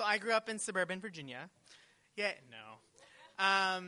So I grew up in suburban Virginia. Yeah, no.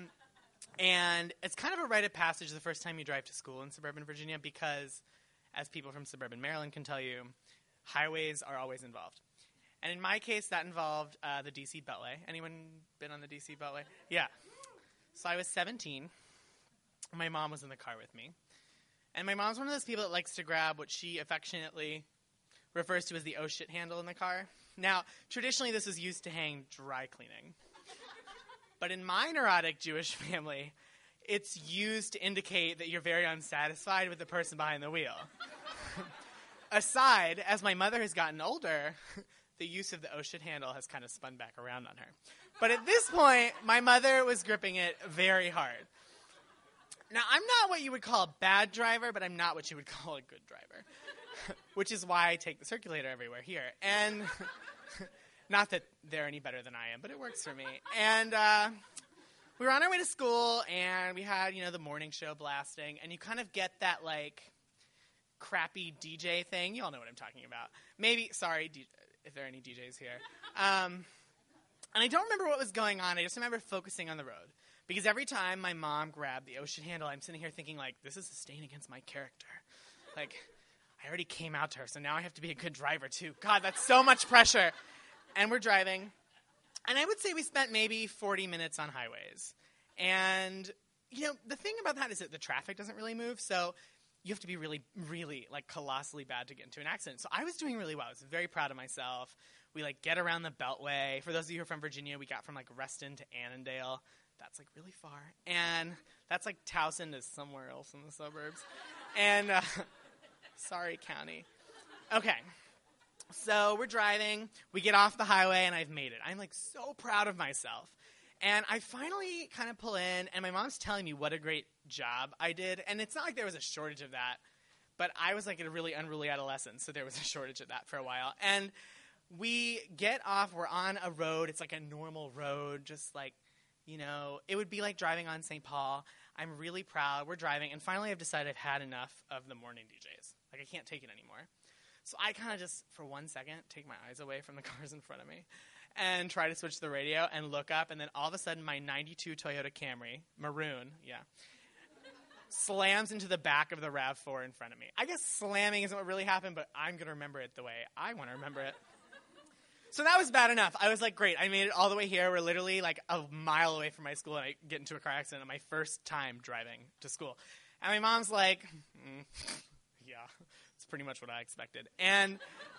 And it's kind of a rite of passage the first time you drive to school in suburban Virginia because, as people from suburban Maryland can tell you, highways are always involved. And in my case, that involved the D.C. Beltway. Anyone been on the D.C. Beltway? Yeah. So I was 17. My mom was in the car with me. And my mom's one of those people that likes to grab what she affectionately refers to as the oh shit handle in the car. Now, traditionally this is used to hang dry cleaning. But in my neurotic Jewish family, it's used to indicate that you're very unsatisfied with the person behind the wheel. Aside, as my mother has gotten older, the use of the oh shit handle has kind of spun back around on her. But at this point, my mother was gripping it very hard. Now, I'm not what you would call a bad driver, but I'm not what you would call a good driver, which is why I take the circulator everywhere here. And not that they're any better than I am, but it works for me. And we were on our way to school, and we had, the morning show blasting, and you kind of get that, crappy DJ thing. You all know what I'm talking about. Maybe, sorry, if there are any DJs here. And I don't remember what was going on. I just remember focusing on the road. Because every time my mom grabbed the ocean handle, I'm sitting here thinking, this is a stain against my character. I already came out to her, so now I have to be a good driver, too. God, that's so much pressure. And we're driving. And I would say we spent maybe 40 minutes on highways. And, the thing about that is that the traffic doesn't really move, so you have to be really, really, colossally bad to get into an accident. So I was doing really well. I was very proud of myself. We, get around the Beltway. For those of you who are from Virginia, we got from, Reston to Annandale. That's, really far. And that's, Towson is somewhere else in the suburbs. And, sorry, county. Okay. So we're driving. We get off the highway, and I've made it. I'm, so proud of myself. And I finally kind of pull in, and my mom's telling me what a great job I did. And it's not like there was a shortage of that, but I was, a really unruly adolescent, so there was a shortage of that for a while. And we get off. We're on a road. It's, a normal road, just, it would be like driving on St. Paul. I'm really proud. We're driving, and finally I've decided I've had enough of the morning DJs. I can't take it anymore. So I kind of just, for 1 second, take my eyes away from the cars in front of me and try to switch the radio and look up, and then all of a sudden my 92 Toyota Camry, maroon, slams into the back of the RAV4 in front of me. I guess slamming isn't what really happened, but I'm going to remember it the way I want to remember it. So that was bad enough. I was great. I made it all the way here. We're literally a mile away from my school, and I get into a car accident on my first time driving to school. And my mom's yeah, it's pretty much what I expected. And,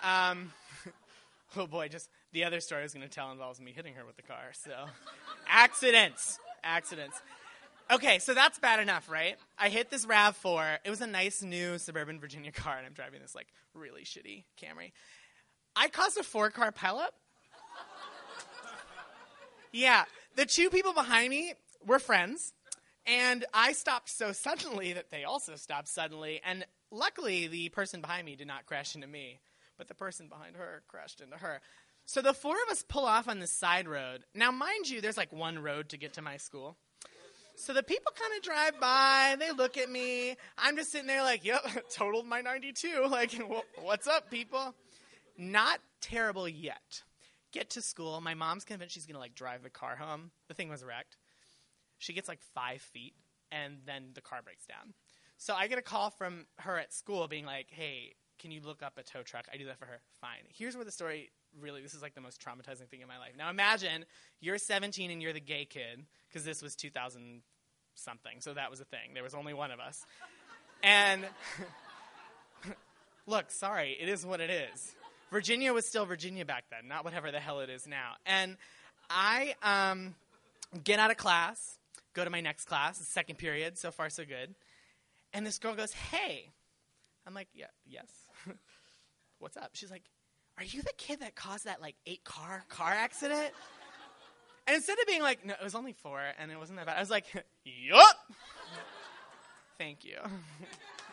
oh boy, just the other story I was going to tell involves me hitting her with the car. So, accidents. Okay, so that's bad enough, right? I hit this RAV4. It was a nice new suburban Virginia car, and I'm driving this, really shitty Camry. I caused a 4-car pileup. Yeah, the two people behind me were friends, and I stopped so suddenly that they also stopped suddenly, and luckily the person behind me did not crash into me, but the person behind her crashed into her. So the four of us pull off on this side road. Now, mind you, there's one road to get to my school. So the people kind of drive by, they look at me. I'm just sitting there yep, totaled my 92. What's up, people? Not terrible yet. Get to school. My mom's convinced she's going to, drive the car home. The thing was wrecked. She gets, 5 feet, and then the car breaks down. So I get a call from her at school being hey, can you look up a tow truck? I do that for her. Fine. Here's where the story really, this is, the most traumatizing thing in my life. Now imagine you're 17 and you're the gay kid, because this was 2000-something, so that was a thing. There was only one of us. And look, sorry, it is what it is. Virginia was still Virginia back then, not whatever the hell it is now. And I get out of class, go to my next class, the second period, so far so good. And this girl goes, hey. I'm yeah, yes. What's up? She's are you the kid that caused that 8-car accident? And instead of being no, it was only 4, and it wasn't that bad, I was yup. Thank you.